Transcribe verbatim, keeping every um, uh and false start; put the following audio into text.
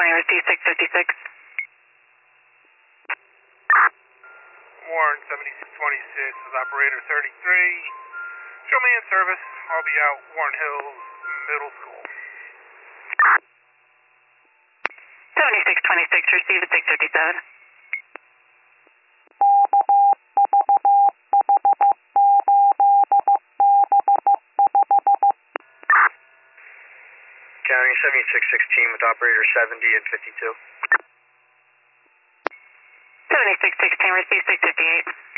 twenty, receive six fifty-six. Warren seventy-six twenty-six with operator thirty-three. Show me in service. I'll be out Warren Hills Middle School. seventy-six twenty-six, receive at six fifty-seven. County seventy-six sixteen with operator seventy and fifty-two. seventy-six sixteen, receive six fifty-eight.